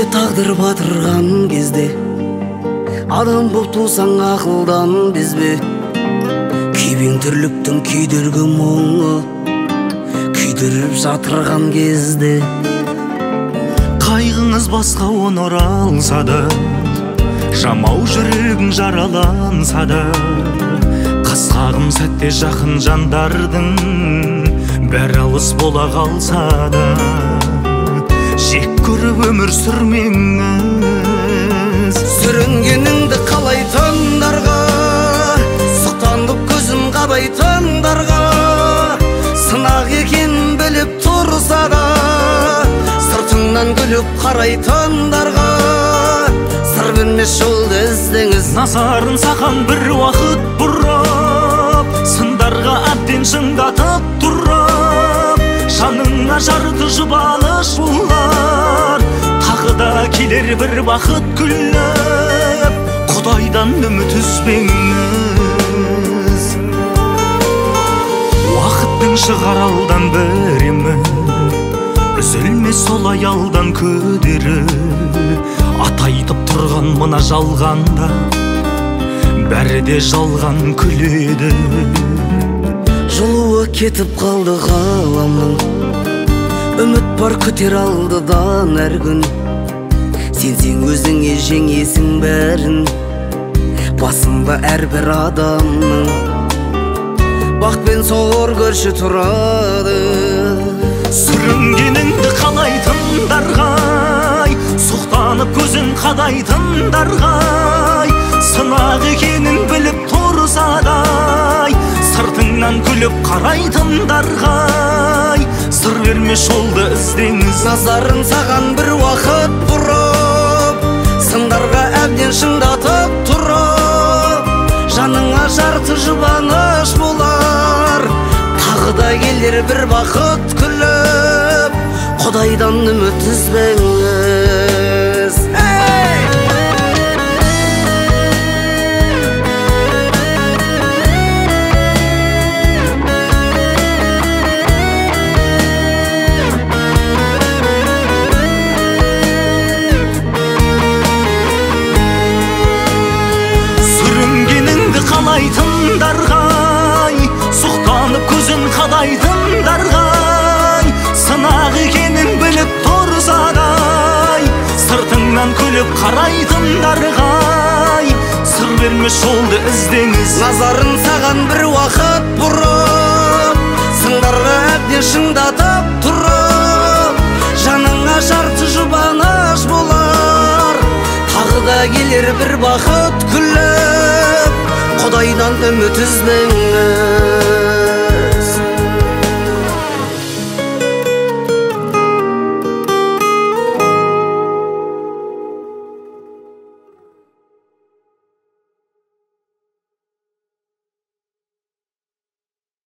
тағдыр батырған кезде адам боп тусаң ақылдан безбе. Күйбең тірліктің күйдіргі мұңы күйдіріп жатырған кезде қайғыңыз басқа онор алса да, жамау жүрегің жараланса да, қасқағым сәтте жақын жандардың бәрі алыс бола қалса да, жек көріп өмір сүрмеңіз. Сүрінгеніңді қалайтындарға, сұқтанып көзін қадайтындарға, сынақ екен біліп тұрса да, сыртыңнан күліп қарайтындарға, сыр бермес жолды іздеңіз. Назарын саған бір уақыт бұрып, сындарға әбден шыңдатып тұрып, жаныңа жарты жұбаныш бұлар, тағы да келер бір бақыт күліп, Құдайдан үміт үзбеңіз. Уақыттың шығар алдан біремі, үзілмес сол аялдан көдері, атайтып тұрған мына жалғанда бәрі де жалған күледі. Жылуы кетіп қалды ғаламның, үміт бар күтер алдыдан әр күн. Сенсең өзіңе жеңесің бәрін, басында әрбір адамның бақ пен сор көрші тұрады. Сүрінгеніңді қалайтындарғай, сұқтанып көзін қадайтындарғай, сынақ екенін біліп тұрсадай, сыртыңнан күліп қарайтындарғай, сыр бермес жолды іздеңіз. Назарын саған бір уақыт бұрып, сындарға әбден шыңдатып тұрып, жаныңа жарты жұбаныш болар, тағы да келер бір бақыт күліп, Құдайдан үміт үзбеңіз. Сүрінгеніңді қалайтындарғай, сұқтанып көзін қадайтындарғай, сынақ екенін біліп тұрсадай, сыртыңнан күліп қарайтындарғай, сыр бермес жолды іздеңіз. Назарын саған бір уақыт бұрып, сындарға әбден шыңдатып тұрып, жаныңа жарты жұбаныш болар, тағы да келер бір бақыт күліп, Құдайдан үміт үзбеңіз.